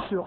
sur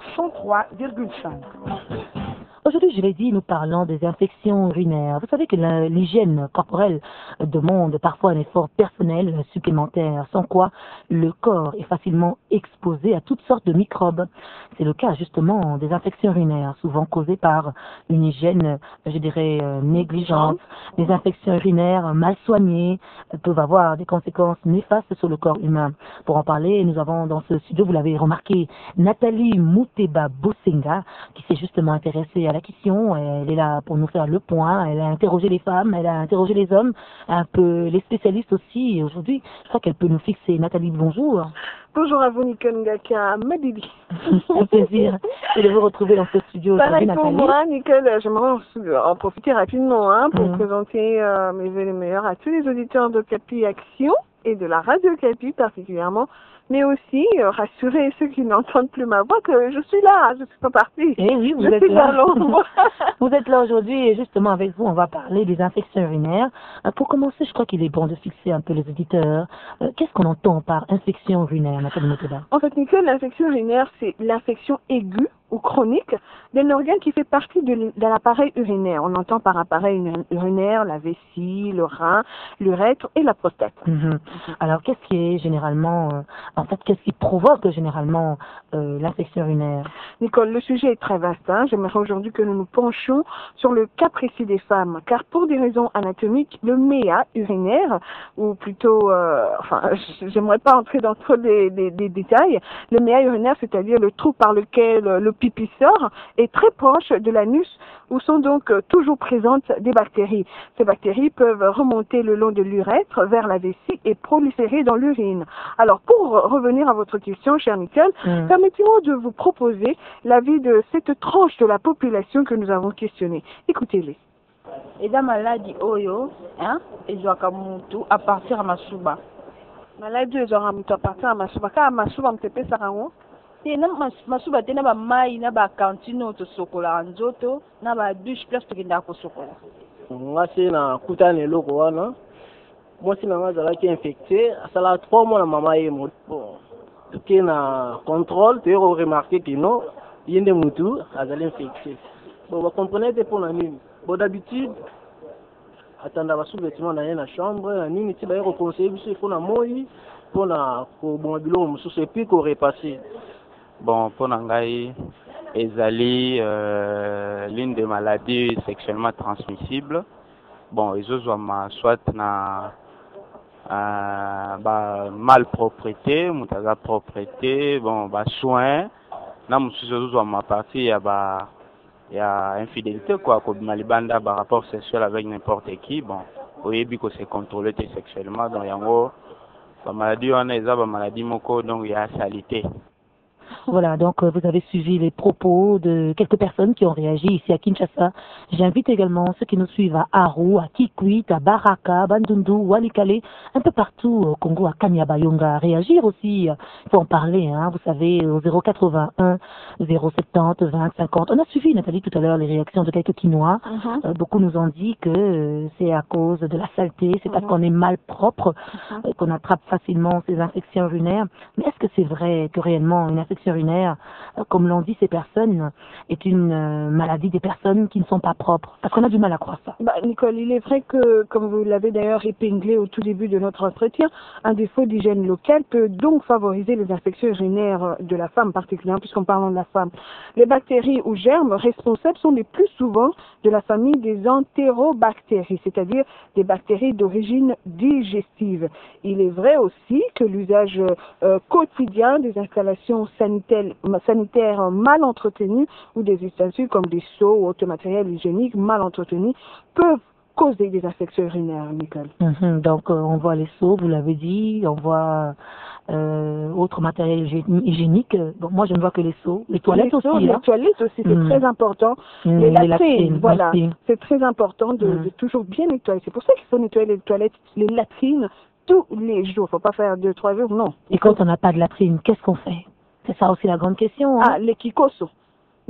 103,5. Aujourd'hui, je l'ai dit, nous parlons des infections urinaires. Vous savez que l'hygiène corporelle demande parfois un effort personnel supplémentaire, sans quoi le corps est facilement exposé à toutes sortes de microbes. C'est le cas justement des infections urinaires, souvent causées par une hygiène, je dirais, négligente. Les infections urinaires mal soignées peuvent avoir des conséquences néfastes sur le corps humain. Pour en parler, nous avons dans ce studio, vous l'avez remarqué, Nathalie Mouteba Bosenga, qui s'est justement intéressée à la question. Elle est là pour nous faire le point. Elle a interrogé les femmes, elle a interrogé les hommes, un peu les spécialistes aussi. Et aujourd'hui, je crois qu'elle peut nous fixer. Nathalie, bonjour. Bonjour à vous, Nicole Ngaka Madidi. Un plaisir de vous retrouver dans ce studio aujourd'hui, Nathalie. Pour moi, Nicole, j'aimerais en profiter rapidement pour présenter mes vœux les meilleurs à tous les auditeurs de Capi Action et de la radio Capi particulièrement, mais aussi rassurer ceux qui n'entendent plus ma voix que je suis là, je ne suis pas partie. Eh oui, vous êtes là. Vous êtes là aujourd'hui et justement avec vous, on va parler des infections urinaires. Pour commencer, je crois qu'il est bon de fixer un peu les auditeurs. Qu'est-ce qu'on entend par infection urinaire, Nathalie Mouteba? En fait, Nicole, l'infection urinaire, c'est l'infection aiguë ou chronique d'un organe qui fait partie de l'appareil urinaire. On entend par appareil urinaire la vessie, le rein, l'urètre et la prostate. Alors, qu'est-ce qui est généralement, qu'est-ce qui provoque généralement l'infection urinaire? Nicole, le sujet est très vaste. J'aimerais aujourd'hui que nous nous penchions sur le cas précis des femmes, car pour des raisons anatomiques, le méa urinaire, ou plutôt, j'aimerais pas entrer dans trop des détails, le méa urinaire, c'est-à-dire le trou par lequel le pipi sort, est très proche de l'anus où sont donc toujours présentes des bactéries. Ces bactéries peuvent remonter le long de l'urètre vers la vessie et proliférer dans l'urine. Alors, pour revenir à votre question, chère Nicole, permettez-moi de vous proposer l'avis de cette tranche de la population que nous avons questionnée. Écoutez-les. Et la maladie Oyo, et Joakamutu à partir à Masuba. Maladie Joakamutu à partir à Masuba. Car à Masuba, on peut ça tena masuba tena ba mai na ba kantino to sokola nzoto na ba douche place to kenda ko sokola ngasi na kutane loko wana moi si nanga zala ki infecté sala 3 mois na mama ye mo ke na contrôle te remarquer que non yende mutu azali infecté bon vous comprenez que pour la nuit bon d'habitude atanda ba sous-vêtements na na chambre na nini ti ba yo conseiller biso il faut na moi pour na ko bon biloko mususu et puis ko repasser. Bon, pour Nangaï, ezali l'une des maladies sexuellement transmissibles. Bon, ils ont soit na malpropreté, mutaga propreté, bon, soin. Na mususu ma partie y a infidélité quoi, comme malibanda rapport sexuel avec n'importe qui. Bon, oui, bien que c'est contrôlé sexuellement, donc yango la maladie on est maladie moko, donc il y a salité. Voilà, donc vous avez suivi les propos de quelques personnes qui ont réagi ici à Kinshasa. J'invite également ceux qui nous suivent à Aru, à Kikwit, à Baraka, Bandundu, Walikale, un peu partout au Congo, à Kanyabayonga, à réagir aussi. Il faut en parler, vous savez, au 081 070 20 50. On a suivi, Nathalie, tout à l'heure, les réactions de quelques Quinois. Beaucoup nous ont dit que c'est à cause de la saleté, c'est parce qu'on est mal propre, qu'on attrape facilement ces infections urinaires. Mais est-ce que c'est vrai que réellement une infection urinaire, comme l'ont dit ces personnes, est une maladie des personnes qui ne sont pas propres? Parce qu'on a du mal à croire ça. Nicole, il est vrai que, comme vous l'avez d'ailleurs épinglé au tout début de notre entretien, un défaut d'hygiène locale peut donc favoriser les infections urinaires de la femme particulièrement, puisqu'on parle de la femme. Les bactéries ou germes responsables sont les plus souvent de la famille des entérobactéries, c'est-à-dire des bactéries d'origine digestive. Il est vrai aussi que l'usage quotidien des installations sanitaires mal entretenues ou des ustensiles comme des seaux ou autres matériels hygiéniques mal entretenus peuvent causer des infections urinaires, Nicole. Donc on voit les seaux, vous l'avez dit, on voit autre matériel hygiénique. Bon, moi je ne vois que les seaux, les toilettes aussi. Les toilettes aussi, c'est très important. Les latrines, voilà, c'est très important de toujours bien nettoyer. C'est pour ça qu'il faut nettoyer les toilettes, les latrines tous les jours. Il ne faut pas faire 2-3 jours, non. Et quand on n'a pas de latrine, qu'est-ce qu'on fait? C'est ça aussi la grande question. Les kikoso.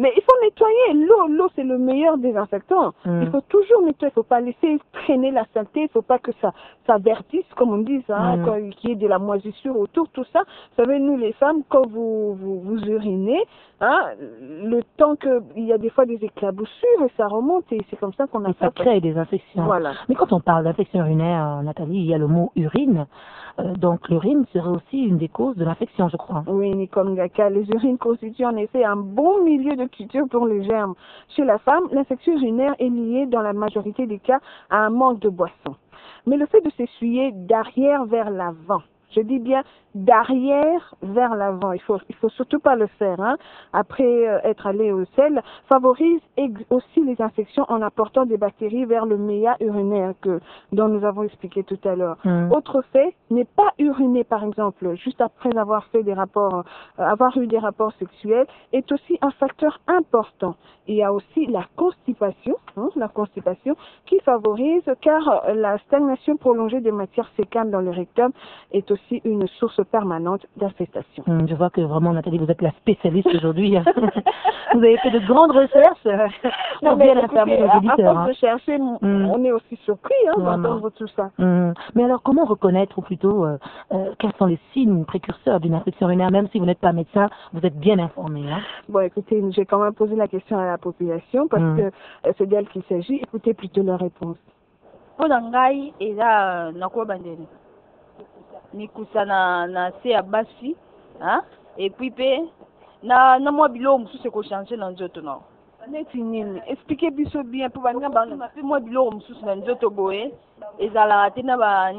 Mais il faut nettoyer. L'eau, c'est le meilleur désinfectant. Il faut toujours nettoyer. Il ne faut pas laisser traîner la saleté. Il ne faut pas que ça verdisse, comme on dit, qu'il y ait de la moisissure autour, tout ça. Vous savez, nous, les femmes, quand vous urinez, le temps qu'il y a des fois des éclaboussures et ça remonte et c'est comme ça qu'on a ça crée des infections. Voilà. Mais quand on parle d'infection urinaire, Nathalie, il y a le mot urine. Donc l'urine serait aussi une des causes de l'infection, je crois. Oui, Nicole Ngaka, les urines constituent en effet un bon milieu de culture pour les germes. Chez la femme, l'infection urinaire est liée dans la majorité des cas à un manque de boisson. Mais le fait de s'essuyer d'arrière vers l'avant, je dis bien d'arrière vers l'avant. Il faut surtout pas le faire, après être allé au sel, favorise aussi les infections en apportant des bactéries vers le méa urinaire dont nous avons expliqué tout à l'heure. Autre fait, ne pas uriner par exemple juste après avoir fait avoir eu des rapports sexuels est aussi un facteur important. Il y a aussi la constipation qui favorise car la stagnation prolongée des matières fécales dans le rectum est aussi une source permanente d'infestation. Je vois que vraiment, Nathalie, vous êtes la spécialiste aujourd'hui. Vous avez fait de grandes recherches pour bien informer nos auditeurs. À force de chercher, on est aussi surpris d'entendre tout ça. Mais alors, comment reconnaître, ou plutôt, quels sont les signes précurseurs d'une infection urinaire? Même si vous n'êtes pas médecin, vous êtes bien informé. Bon, écoutez, j'ai quand même posé la question à la population parce que c'est d'elle qu'il s'agit. Écoutez plutôt leur réponse. Mikusa na se ya basi et puis na mwa bilo mosusu ekochanger na nzoto na neti nini expliquer biso bien po baninga bango pe mwa bilo mosusu na nzoto boye ezalaka te na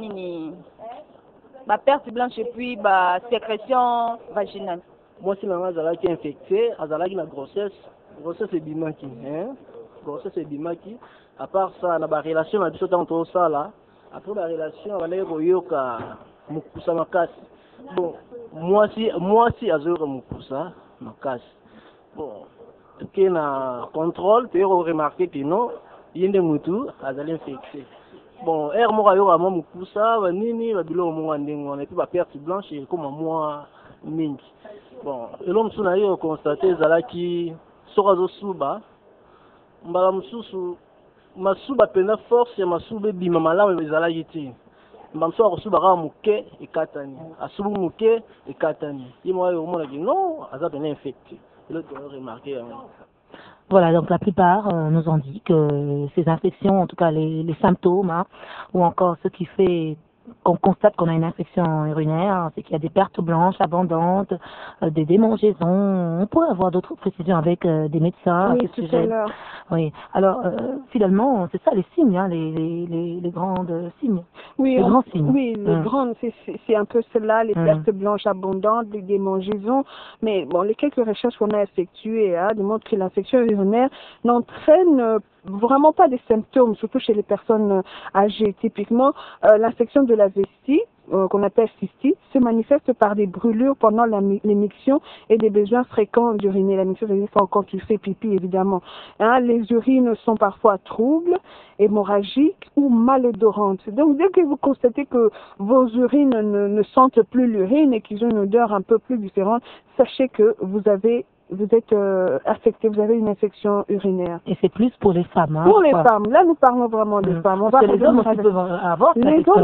ba perte blanche et puis ba sécrétion vaginale. Moi si nanga azalaki infecté azalaki na grossesse ebimaki grossesse ebimaki à part ça na ba relation na biso tant tosala après ba relation bandaki koyoka mukusa makasi. Bon, moi si azoyoka mukusa makasi. Bon, que na contrôle tu remarquer que non yende mutu azali infecté. Bon, moko ayoka mwa mukusa banini babilo monga ndengo et puis ba perte blanche comme moi mingi. Bon, elom suna yo constater ezalaki soka azosuba mbala mususu masuba pena force ya masuba ebima malamu ezalaki te. Mbamso akosuba kaka muke ekatani asubu muke ekatani ye mwa yo mona ki non aza pena infecté. L'autre doit remarquer. Voilà, donc la plupart nous ont dit que ces infections, en tout cas les symptômes, ou encore ce qui fait qu'on constate qu'on a une infection urinaire, c'est qu'il y a des pertes blanches abondantes, des démangeaisons. On pourrait avoir d'autres précisions avec des médecins. Oui, tout à l'heure. Oui. Alors, finalement, c'est ça les signes, les grandes signes. Oui, les grands signes. Oui, les grandes, c'est un peu cela, les pertes blanches abondantes, les démangeaisons. Mais bon, les quelques recherches qu'on a effectuées démontrent que l'infection urinaire n'entraîne vraiment pas des symptômes, surtout chez les personnes âgées. Typiquement, l'infection de la vessie, qu'on appelle cystite, se manifeste par des brûlures pendant l'émission et des besoins fréquents d'uriner. La miction, c'est quand tu fais pipi, évidemment. Les urines sont parfois troubles, hémorragiques ou malodorantes. Donc, dès que vous constatez que vos urines ne sentent plus l'urine et qu'ils ont une odeur un peu plus différente, sachez que vous êtes affecté, vous avez une infection urinaire. Et c'est plus pour les femmes. Pour les femmes. Là, nous parlons vraiment des femmes. On va les hommes aussi peuvent avoir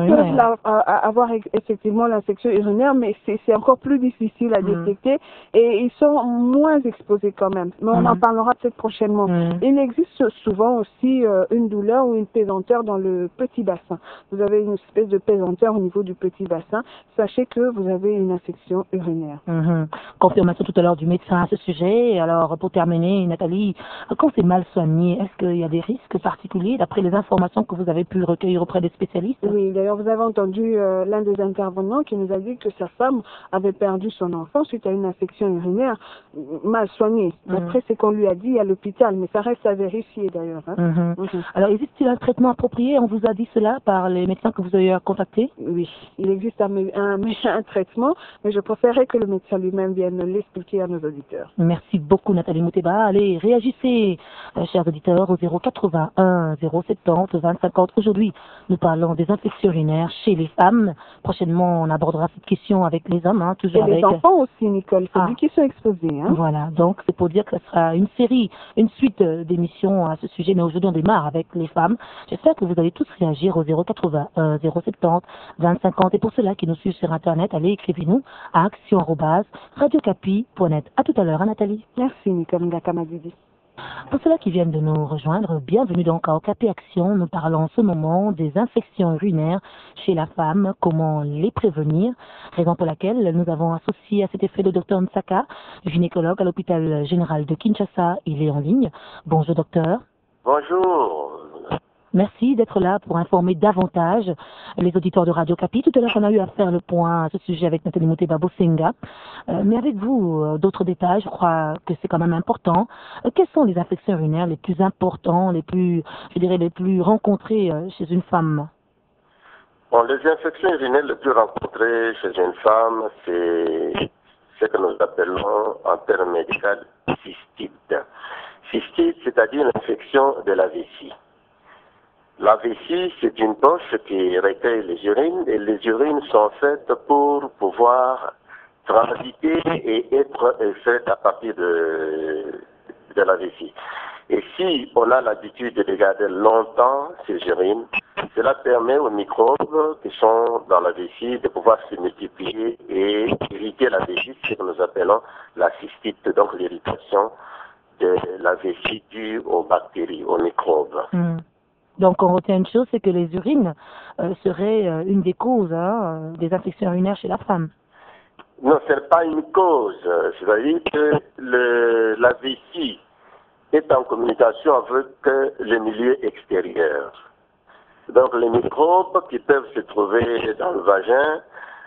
avoir effectivement l'infection urinaire, mais c'est encore plus difficile à détecter et ils sont moins exposés quand même. Mais on en parlera peut-être prochainement. Il existe souvent aussi une douleur ou une pesanteur dans le petit bassin. Vous avez une espèce de pesanteur au niveau du petit bassin. Sachez que vous avez une infection urinaire. Confirmation tout à l'heure du médecin à ce sujet. Alors, pour terminer, Nathalie, quand c'est mal soigné, est-ce qu'il y a des risques particuliers d'après les informations que vous avez pu recueillir auprès des spécialistes? Oui, d'ailleurs, vous avez entendu l'un des intervenants qui nous a dit que sa femme avait perdu son enfant suite à une infection urinaire mal soignée. D'après ce qu'on lui a dit à l'hôpital, mais ça reste à vérifier d'ailleurs. Alors, existe-t-il un traitement approprié? On vous a dit cela par les médecins que vous avez contactés? Oui, il existe un traitement, mais je préférerais que le médecin lui-même vienne l'expliquer à nos auditeurs. Merci beaucoup Nathalie Mouteba. Allez, réagissez, chers auditeurs, au 081 070 2050. Aujourd'hui, nous parlons des infections urinaires chez les femmes. Prochainement, on abordera cette question avec les hommes, toujours et avec... les enfants aussi, Nicole. C'est lui qui sont exposés. Hein. Voilà, donc c'est pour dire que ce sera une série, une suite d'émissions à ce sujet, mais aujourd'hui on démarre avec les femmes. J'espère que vous allez tous réagir au 081 070 2050. Et pour ceux-là qui nous suivent sur Internet, allez, écrivez-nous à action@radiocapi.net. À tout à l'heure, hein, Nathalie. Merci, Nicole Ngakamadidi. Pour ceux-là qui viennent de nous rejoindre, bienvenue donc à Okapi Action. Nous parlons en ce moment des infections urinaires chez la femme, comment les prévenir, raison pour laquelle nous avons associé à cet effet le docteur Nsaka, gynécologue à l'hôpital général de Kinshasa. Il est en ligne. Bonjour docteur. Bonjour. Merci d'être là pour informer davantage les auditeurs de Radio Capi. Tout à l'heure, on a eu à faire le point à ce sujet avec Nathalie Mouteba Bosenga. Mais avec vous, d'autres détails, je crois que c'est quand même important. Quelles sont les infections urinaires les plus importantes, les plus rencontrées chez une femme? Bon, les infections urinaires les plus rencontrées chez une femme, c'est ce que nous appelons en termes médicaux cystite. Cystite, c'est-à-dire l'infection de la vessie. La vessie, c'est une poche qui recueille les urines et les urines sont faites pour pouvoir transiter et être faites à partir de la vessie. Et si on a l'habitude de garder longtemps ces urines, cela permet aux microbes qui sont dans la vessie de pouvoir se multiplier et irriter la vessie, ce que nous appelons la cystite, donc l'irritation de la vessie due aux bactéries, aux microbes. Donc on retient une chose, c'est que les urines seraient une des causes des infections urinaires chez la femme. Non, ce n'est pas une cause. C'est-à-dire que la vessie est en communication avec le milieu extérieur. Donc les microbes qui peuvent se trouver dans le vagin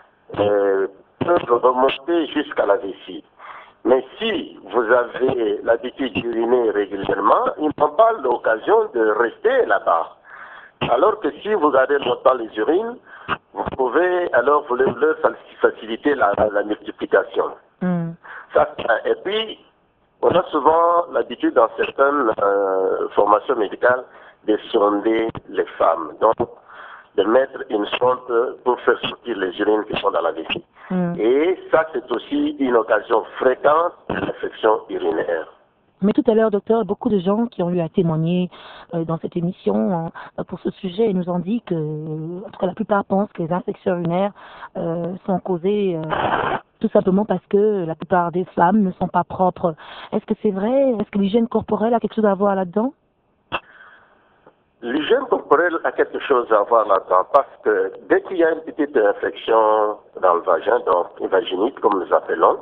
peuvent remonter jusqu'à la vessie. Mais si vous avez l'habitude d'uriner régulièrement, ils n'ont pas l'occasion de rester là-bas. Alors que si vous gardez longtemps les urines, vous pouvez alors vous leur faciliter la multiplication. Et puis, on a souvent l'habitude dans certaines formations médicales de sonder les femmes. Donc, de mettre une sonde pour faire sortir les urines qui sont dans la vessie. Et ça, c'est aussi une occasion fréquente de l'infection urinaire. Mais tout à l'heure, docteur, beaucoup de gens qui ont eu à témoigner dans cette émission pour ce sujet nous ont dit que, en tout cas, la plupart pensent que les infections urinaires sont causées tout simplement parce que la plupart des femmes ne sont pas propres. Est-ce que c'est vrai? Est-ce que l'hygiène corporelle a quelque chose à voir là-dedans? L'hygiène corporelle a quelque chose à voir là-dedans parce que dès qu'il y a une petite infection dans le vagin, donc une vaginite comme nous appelons,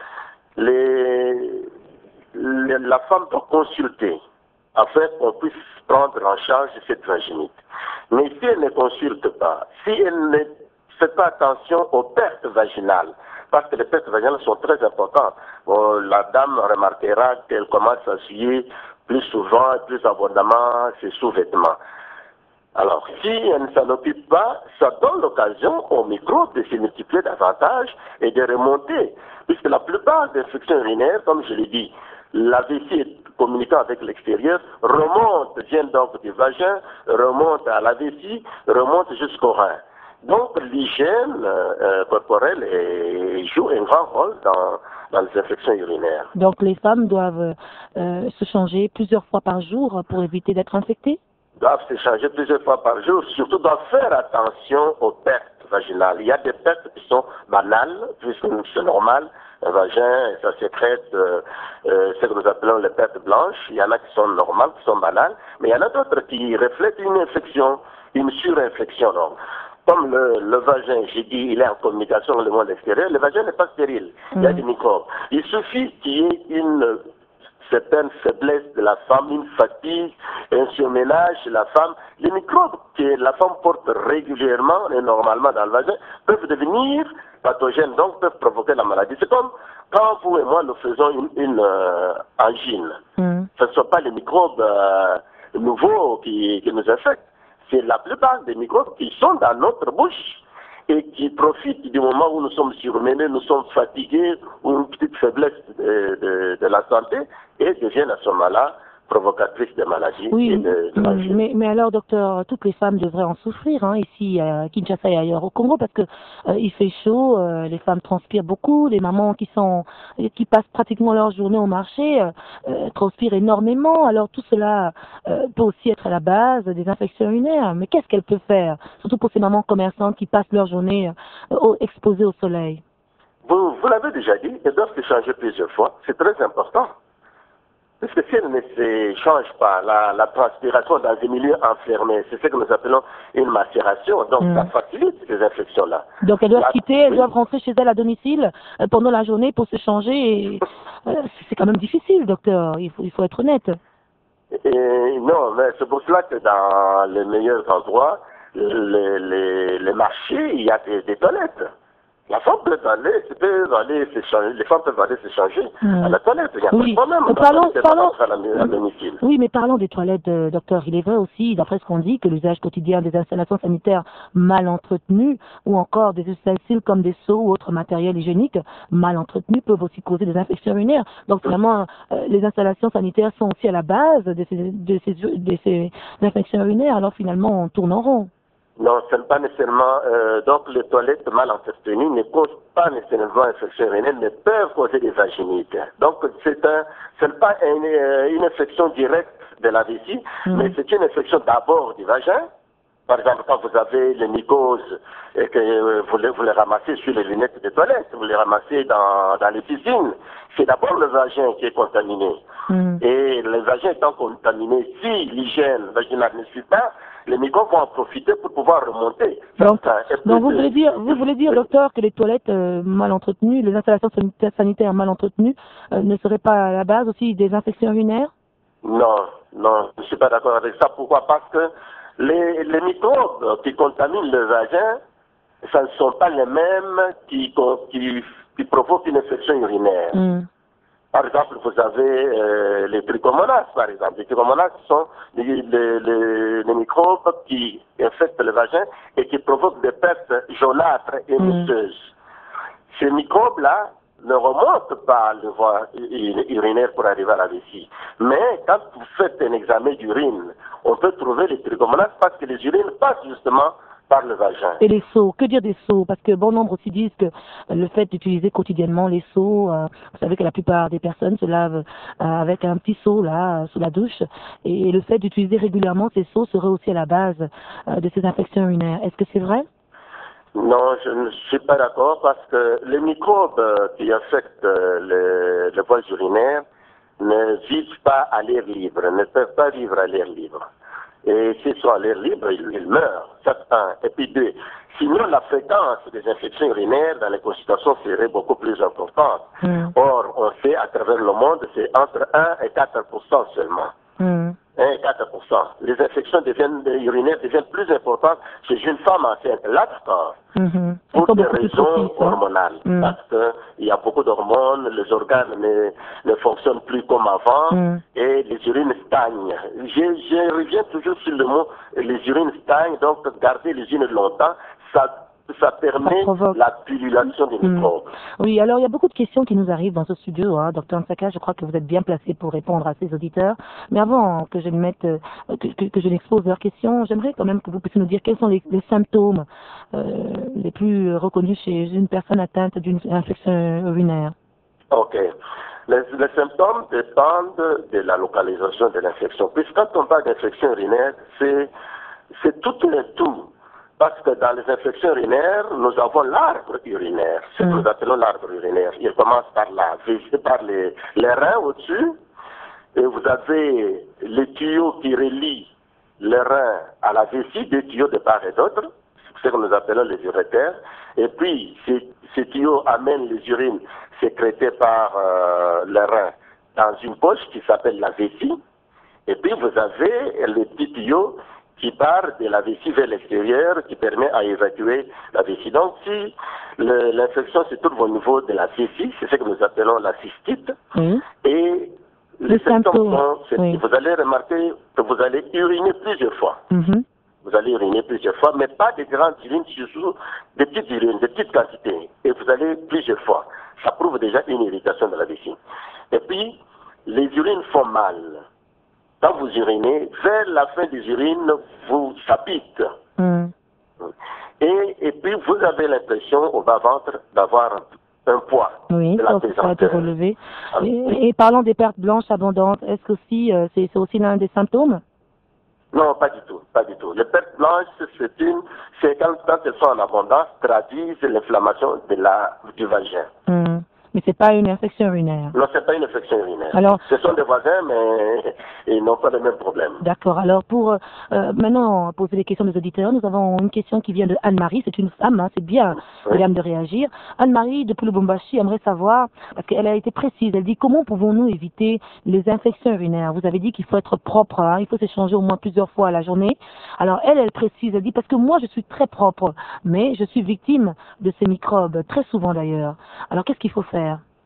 la femme doit consulter afin qu'on puisse prendre en charge cette vaginite. Mais si elle ne consulte pas, si elle ne fait pas attention aux pertes vaginales, parce que les pertes vaginales sont très importantes, la dame remarquera qu'elle commence à suer plus souvent et plus abondamment ses sous-vêtements. Alors, si elle ne s'en occupe pas, ça donne l'occasion aux microbes de se multiplier davantage et de remonter. Puisque la plupart des infections urinaires, comme je l'ai dit, la vessie communiquant avec l'extérieur vient donc du vagin, remonte à la vessie, remonte jusqu'au rein. Donc, l'hygiène corporelle joue un grand rôle dans les infections urinaires. Donc, les femmes doivent se changer plusieurs fois par jour pour éviter d'être infectées? Doivent se changer plusieurs fois par jour, surtout doivent faire attention aux pertes vaginales. Il y a des pertes qui sont banales, puisque c'est normal. Un vagin, ça sécrète ce que nous appelons les pertes blanches. Il y en a qui sont normales, qui sont banales, mais il y en a d'autres qui reflètent une infection, une surinfection. Donc, comme le vagin, j'ai dit, il est en communication avec le monde extérieur, le vagin n'est pas stérile. Il y a des microbes. Il suffit qu'il y ait une certaine faiblesse de la femme, une fatigue, un surménage chez la femme. Les microbes que la femme porte régulièrement et normalement dans le vagin peuvent devenir pathogènes, donc peuvent provoquer la maladie. C'est comme quand vous et moi nous faisons une angine. Ce ne sont pas les microbes nouveaux qui nous infectent. C'est la plupart des microbes qui sont dans notre bouche et qui profitent du moment où nous sommes surmenés, nous sommes fatigués ou une petite faiblesse de la santé et deviennent à ce moment-là provocatrices de maladies Oui, et de dangers. mais alors, docteur, toutes les femmes devraient en souffrir, hein, ici à Kinshasa et ailleurs au Congo, parce que il fait chaud, les femmes transpirent beaucoup, les mamans qui passent pratiquement leur journée au marché transpirent énormément. Alors tout cela peut aussi être à la base des infections urinaires. Mais qu'est-ce qu'elles peuvent faire, surtout pour ces mamans commerçantes qui passent leur journée exposées au soleil? Vous l'avez déjà dit, elles doivent se changer plusieurs fois. C'est très important. Parce que si elle ne se change pas, la transpiration dans un milieu enfermé, c'est ce que nous appelons une macération. Donc, ça facilite ces infections-là. Donc, elles doivent quitter, elles doivent rentrer chez elles à domicile pendant la journée pour se changer. Et, c'est quand même difficile, docteur. Il faut être honnête. Non, mais c'est pour cela que dans les meilleurs endroits, les marchés, il y a des toilettes. La femme peut aller se changer, les femmes peuvent aller se changer à la toilette. Il y a oui. pas de problème. Oui, mais parlons des toilettes, docteur. Il est vrai aussi, d'après ce qu'on dit, que l'usage quotidien des installations sanitaires mal entretenues ou encore des ustensiles comme des seaux ou autres matériels hygiéniques mal entretenus peuvent aussi causer des infections urinaires. Donc finalement, les installations sanitaires sont aussi à la base de ces infections urinaires. Alors finalement, on tourne en rond. Non, ce n'est pas nécessairement. Donc, les toilettes mal entretenues ne causent pas nécessairement infection urinaire, mais peuvent causer des vaginites. Donc, ce n'est pas une infection directe de la vessie, mais c'est une infection d'abord du vagin. Par exemple, quand vous avez les mycoses et que vous les ramassez sur les lunettes de toilette, vous les ramassez dans les piscines, c'est d'abord le vagin qui est contaminé. Et le vagin étant contaminé, si l'hygiène vaginale ne suit pas, les microbes vont en profiter pour pouvoir remonter. Donc vous voulez dire, docteur, que les toilettes mal entretenues, les installations sanitaires mal entretenues ne seraient pas à la base aussi des infections urinaires? Non, je ne suis pas d'accord avec ça. Pourquoi? Parce que les microbes qui contaminent le vagin, ce ne sont pas les mêmes qui provoquent une infection urinaire. Par exemple, vous avez les trichomonas, par exemple. Les trichomonas sont les microbes qui infectent le vagin et qui provoquent des pertes jaunâtres et muqueuses. Ces microbes-là ne remontent pas le voie urinaire pour arriver à la vessie. Mais quand vous faites un examen d'urine, on peut trouver les trichomonas parce que les urines passent justement par le vagin. Et les seaux, que dire des seaux? Parce que bon nombre aussi disent que le fait d'utiliser quotidiennement les seaux, vous savez que la plupart des personnes se lavent avec un petit seau là sous la douche, et le fait d'utiliser régulièrement ces seaux serait aussi à la base de ces infections urinaires. Est-ce que c'est vrai? Non, je ne suis pas d'accord parce que les microbes qui affectent les voies urinaires ne vivent pas à l'air libre, ne peuvent pas vivre à l'air libre. Et s'ils sont à l'air libre, ils meurent, ça un. Et puis deux, sinon la fréquence des infections urinaires dans les consultations serait beaucoup plus importante. Or, on sait à travers le monde, c'est entre 1 et 4% seulement. 1 et 4%. Les infections urinaires deviennent plus importantes chez une femme enceinte. Là, pour des raisons hormonales. Parce qu'il y a beaucoup d'hormones, les organes ne fonctionnent plus comme avant et les urines stagnent. Je reviens toujours sur le mot les urines stagnent, donc garder les urines longtemps, ça permet la pullulation des microbes. Oui, alors il y a beaucoup de questions qui nous arrivent dans ce studio, hein. Docteur Nsaka, je crois que vous êtes bien placé pour répondre à ces auditeurs. Mais avant que je n'expose leurs questions, j'aimerais quand même que vous puissiez nous dire quels sont les symptômes les plus reconnus chez une personne atteinte d'une infection urinaire. Ok. Les symptômes dépendent de la localisation de l'infection. Puisque quand on parle d'infection urinaire, c'est tout un tout. Parce que dans les infections urinaires, nous avons l'arbre urinaire. C'est ce que nous appelons l'arbre urinaire. Il commence par les reins au-dessus. Et vous avez les tuyaux qui relient les reins à la vessie, des tuyaux de part et d'autre. C'est ce que nous appelons les urétères. Et puis, ces tuyaux amènent les urines sécrétées par les reins dans une poche qui s'appelle la vessie. Et puis, vous avez les petits tuyaux qui part de la vessie vers l'extérieur, qui permet à évacuer la vessie. Donc, si l'infection se trouve au niveau de la vessie, c'est ce que nous appelons la cystite, et les symptômes sont, vous allez remarquer que vous allez uriner plusieurs fois. Vous allez uriner plusieurs fois, mais pas de grandes urines, surtout des petites urines, de petites quantités. Et vous allez plusieurs fois. Ça prouve déjà une irritation de la vessie. Et puis, les urines font mal. Quand vous urinez, vers la fin des urines, ça pique. Et puis, vous avez l'impression au bas-ventre d'avoir un poids. Oui, ça a été relevé. Et parlons des pertes blanches abondantes, est-ce que c'est aussi l'un des symptômes? Non, pas du tout, pas du tout. Les pertes blanches, c'est quand elles sont en abondance, traduisent l'inflammation du vagin. Mais c'est pas une infection urinaire. Non, c'est pas une infection urinaire. Alors, ce sont des voisins, mais ils n'ont pas le même problème. D'accord. Alors, pour maintenant poser les questions des auditeurs, nous avons une question qui vient de Anne-Marie. C'est une femme, hein, c'est bien, mesdames, de réagir. Anne-Marie, depuis le Lubumbashi, aimerait savoir, parce qu'elle a été précise, elle dit comment pouvons-nous éviter les infections urinaires? Vous avez dit qu'il faut être propre, hein, il faut s'échanger au moins plusieurs fois à la journée. Alors, elle précise, elle dit, parce que moi, je suis très propre, mais je suis victime de ces microbes, très souvent d'ailleurs. Alors, qu'est-ce qu'il faut faire?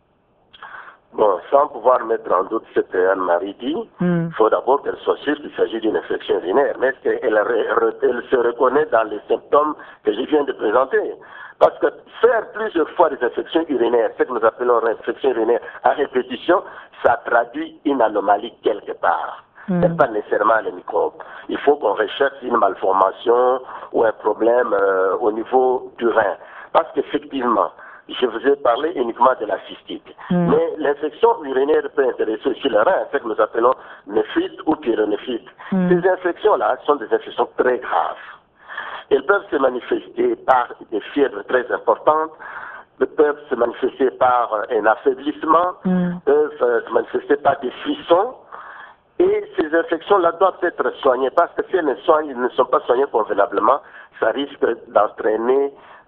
Bon, sans pouvoir mettre en doute ce que Anne-Marie dit, il faut d'abord qu'elle soit sûre qu'il s'agit d'une infection urinaire. Mais est-ce qu'elle se reconnaît dans les symptômes que je viens de présenter? Parce que faire plusieurs fois des infections urinaires, ce que nous appelons infections urinaires à répétition, ça traduit une anomalie quelque part. Ce n'est pas nécessairement les microbes. Il faut qu'on recherche une malformation ou un problème au niveau du rein. Parce qu'effectivement, je vous ai parlé uniquement de la cystite. Mais l'infection urinaire peut intéresser aussi le rein, ce que nous appelons néphrite ou pyélonéphrite. Ces infections-là sont des infections très graves. Elles peuvent se manifester par des fièvres très importantes, peuvent se manifester par un affaiblissement, peuvent se manifester par des frissons. Et ces infections-là doivent être soignées parce que si elles ne sont pas soignées convenablement, ça risque d'entraîner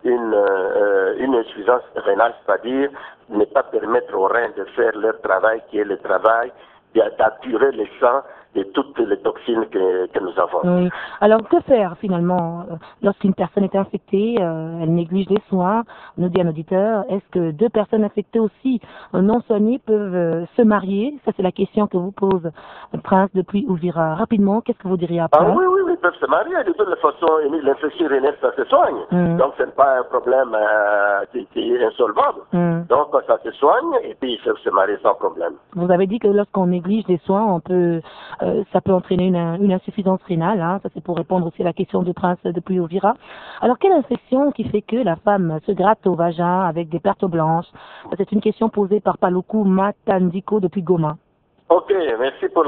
une insuffisance rénale, c'est-à-dire ne pas permettre aux reins de faire leur travail, qui est le travail d'attirer le sang de toutes les toxines que nous avons. Oui. Alors, que faire finalement lorsqu'une personne est infectée, elle néglige les soins, nous dit un auditeur, est-ce que deux personnes infectées aussi non soignées peuvent se marier? Ça, c'est la question que vous pose Prince depuis Ouvira. Rapidement, qu'est-ce que vous diriez après? Oui, ils peuvent se marier. De toute façon, l'infection urinaire, ça se soigne. Donc, ce n'est pas un problème qui est insolvable. Donc, ça se soigne et puis ils peuvent se marier sans problème. Vous avez dit que lorsqu'on néglige les soins, ça peut entraîner une insuffisance rénale. Hein. Ça, c'est pour répondre aussi à la question de Prince depuis Ouvira. Alors, quelle infection qui fait que la femme se gratte au vagin avec des pertes blanches? C'est une question posée par Paluku Matandiko depuis Goma. Ok, merci pour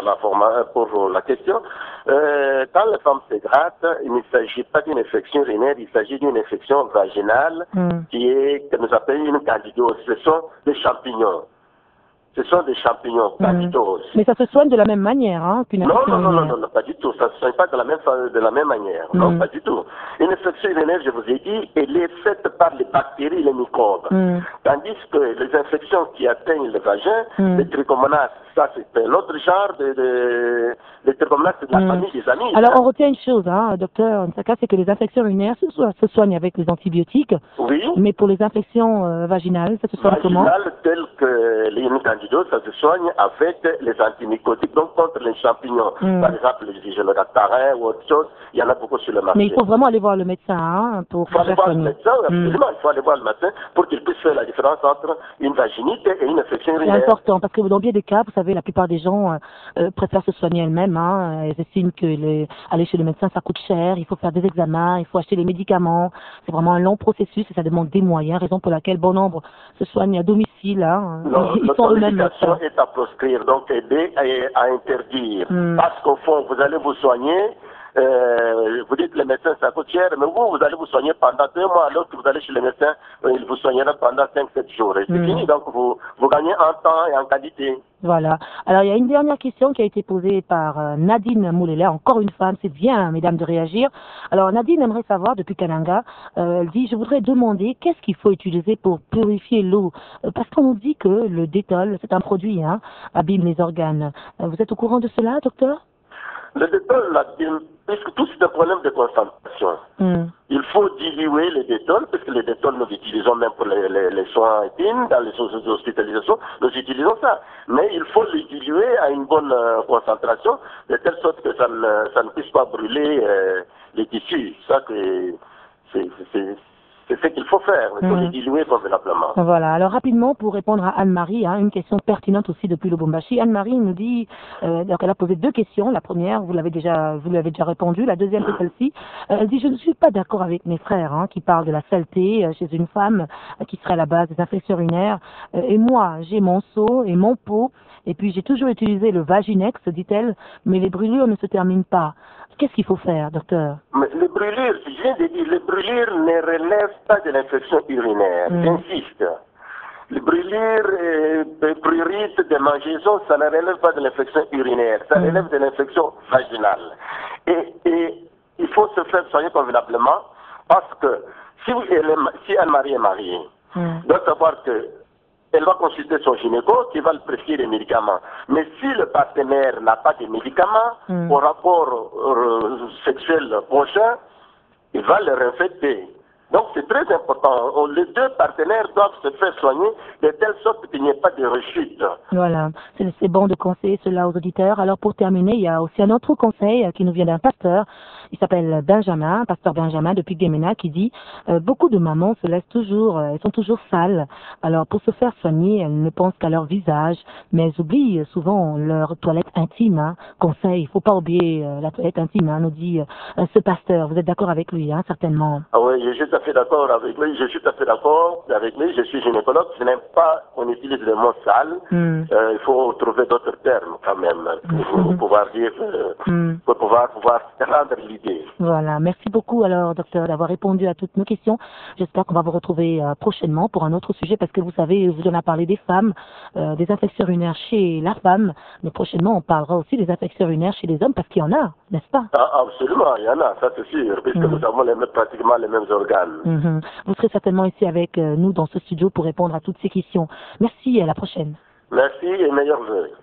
la question. Quand la femme se gratte, il ne s'agit pas d'une infection urinaire, il s'agit d'une infection vaginale que nous appelons une candidose. Ce sont des champignons. Ce sont des champignons, candidose. Mais ça se soigne de la même manière, hein, qu'une infection urinaire. Non, pas du tout. Ça ne se soigne pas de la même manière. Non, pas du tout. Une infection urinaire, je vous ai dit, elle est faite par les bactéries et les microbes. Tandis que les infections qui atteignent le vagin, les trichomonas, ça c'est un autre genre les trichomonas, c'est de la famille des amis. Alors on retient une chose, hein, docteur Nsaka, c'est que les infections urinaires se soignent avec les antibiotiques. Oui. Mais pour les infections vaginales, ça se soigne comment? Vaginales telles que les candidose, ça se soigne avec les antimycotiques, donc contre les champignons. Par exemple, les hygiénodactarin ou autre chose, il y en a beaucoup sur le marché. Mais il faut vraiment aller voir le médecin, hein, pour faire soigner. Il faut aller voir le médecin, absolument. Il faut aller voir le médecin pour qu'il puisse faire la différence entre une vaginite et une infection urinaire. C'est important, parce que dans bien des cas, vous savez, la plupart des gens préfèrent se soigner elles-mêmes. Hein. Elles estiment que aller chez le médecin, ça coûte cher, il faut faire des examens, il faut acheter les médicaments. C'est vraiment un long processus et ça demande des moyens, raison pour laquelle bon nombre se soignent à domicile. Hein. Ils sont eux-mêmes médecins. Est à proscrire, donc aider à interdire. Parce qu'au fond, vous allez vous soigner, vous dites que les médecins ça coûte cher, mais vous allez vous soigner pendant 2 mois, alors que vous allez chez le médecin, il vous soignera pendant 5-7 jours. Et c'est fini, donc vous gagnez en temps et en qualité. Voilà. Alors, il y a une dernière question qui a été posée par Nadine Moulela, encore une femme, c'est bien, mesdames, de réagir. Alors, Nadine aimerait savoir, depuis Kananga, elle dit, je voudrais demander qu'est-ce qu'il faut utiliser pour purifier l'eau, parce qu'on nous dit que le détol, c'est un produit, hein, abîme les organes. Vous êtes au courant de cela, docteur? Le détol, puisque tout c'est un problème de concentration. Il faut diluer les détols, parce que les détols, nous utilisons même pour les soins intimes, dans les hospitalisations, nous utilisons ça. Mais il faut les diluer à une bonne concentration, de telle sorte que ça ne puisse pas brûler les tissus. Ça, c'est ce qu'il faut faire, il faut les diluer convenablement. Voilà, alors rapidement, pour répondre à Anne-Marie, une question pertinente aussi depuis Lubumbashi. Anne-Marie nous dit, donc elle a posé 2 questions. La première, vous lui avez déjà répondu. La deuxième, c'est celle-ci. Elle dit, je ne suis pas d'accord avec mes frères qui parlent de la saleté chez une femme qui serait à la base des infections urinaires. Et moi, j'ai mon seau et mon pot. Et puis, j'ai toujours utilisé le Vaginex, dit-elle, mais les brûlures ne se terminent pas. Qu'est-ce qu'il faut faire, docteur? Mais les brûlures, je viens de dire, les brûlures ne relèvent pas de l'infection urinaire. J'insiste. Les brûlures, prurites, des mangeaisons, ça ne relève pas de l'infection urinaire. Ça relève de l'infection vaginale. Et il faut se faire soigner convenablement parce que si Anne-Marie est mariée, doit savoir que elle va consulter son gynéco qui va lui prescrire des médicaments. Mais si le partenaire n'a pas de médicaments au rapport sexuel prochain, il va le réinfecter. Donc c'est très important. Les 2 partenaires doivent se faire soigner de telle sorte qu'il n'y ait pas de rechute. Voilà, c'est bon de conseiller cela aux auditeurs. Alors pour terminer, il y a aussi un autre conseil qui nous vient d'un pasteur. Il s'appelle Benjamin, pasteur Benjamin depuis Guémena, qui dit beaucoup de mamans se laissent toujours, elles sont toujours sales. Alors pour se faire soigner, elles ne pensent qu'à leur visage, mais elles oublient souvent leur toilette intime. Conseil, il ne faut pas oublier la toilette intime, nous dit ce pasteur. Vous êtes d'accord avec lui, certainement? Ah oui, je suis tout à fait d'accord avec lui. Je suis tout à fait d'accord avec lui. Je suis gynécologue. Je n'aime pas qu'on utilise le mot sale. Il faut trouver d'autres termes quand même pour pouvoir dire, pour pouvoir rendre l'idée. Voilà, merci beaucoup alors docteur d'avoir répondu à toutes nos questions. J'espère qu'on va vous retrouver prochainement pour un autre sujet parce que vous savez, vous en avez parlé des femmes, des infections urinaires chez la femme, mais prochainement on parlera aussi des infections urinaires chez les hommes parce qu'il y en a, n'est-ce pas? Absolument, il y en a, ça c'est sûr, puisque nous avons pratiquement les mêmes organes. Vous serez certainement ici avec nous dans ce studio pour répondre à toutes ces questions. Merci et à la prochaine. Merci et meilleurs vœux.